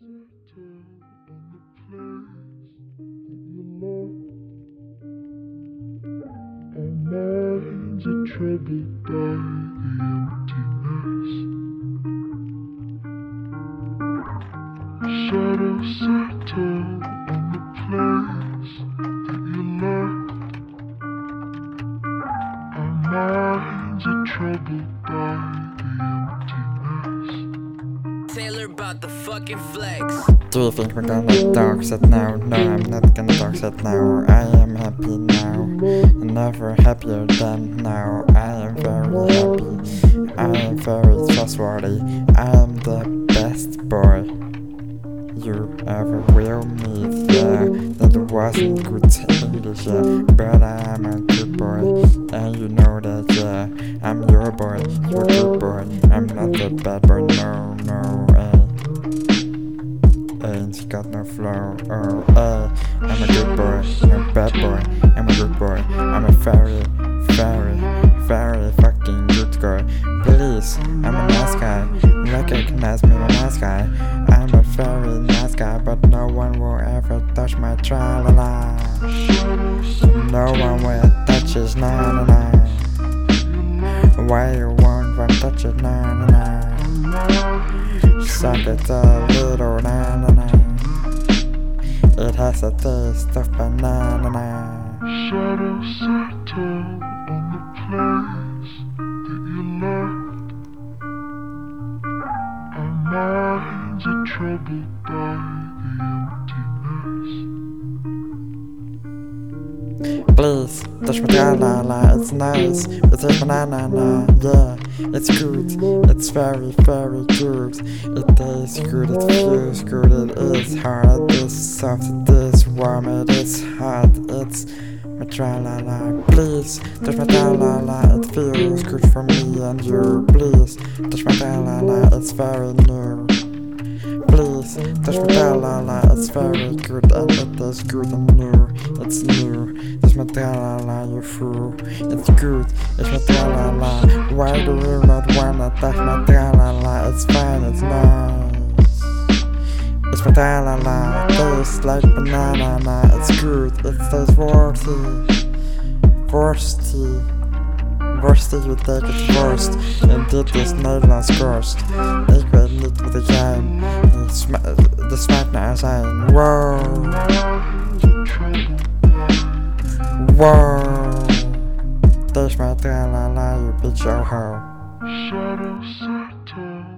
Our minds are troubled by the emptiness. Shadows settle on the place that you left. Our minds are troubled by the emptiness. Taylor about the fucking flex. Do you think we're gonna talk it now? No, I'm not gonna talk it now. I am happy now, never happier than now. I am very happy, I am very trustworthy. I am the best boy you ever will meet. Yeah, that wasn't good English, yeah, but I am a good boy, and you know that. Yeah, I'm your boy, you're good boy. I'm not the bad boy, no, no. Ain't got no flow. Oh, I'm a good boy, I'm a bad boy. I'm a good boy, I'm a very, very, very fucking good guy. Please, I'm a nice guy, recognize me, I'm a nice guy. I'm a very nice guy, but no one will ever touch my tra-la-la. No one will touch his na-na-na. Why you won't want to touch it, na-na-na? Suck it a little, na-na-na. It has a taste of banana. Shadows settle on the place that you left. Our minds are troubled by the emptiness. Please, touch my tra-la-la, it's nice. It's a banana, yeah. It's good, it's very, very good. It tastes good, it feels good, it is hard, it is soft, it is warm, it is hot. It's my tra-la-la. Please, touch my tra-la-la, it feels good for me and you. Please, touch my tra-la-la, it's very new. Please, touch my tra-la-la, it's very good and it is good and new. It's new, touch my tra-la-la, you fool. It's good, it's my tra-la-la. Why do you not wanna touch my tra-la-la? It's fine, it's nice. It's my tra-la-la, tastes like banana. It's good, it tastes worthy. Worst you take it worst. En dit is Nederlands korst. Ik weet niet wat ik zijn. De smaakt naar zijn. Wow. Wow. Taste my tra-la-la, you bitch, oh ho. Shadows settle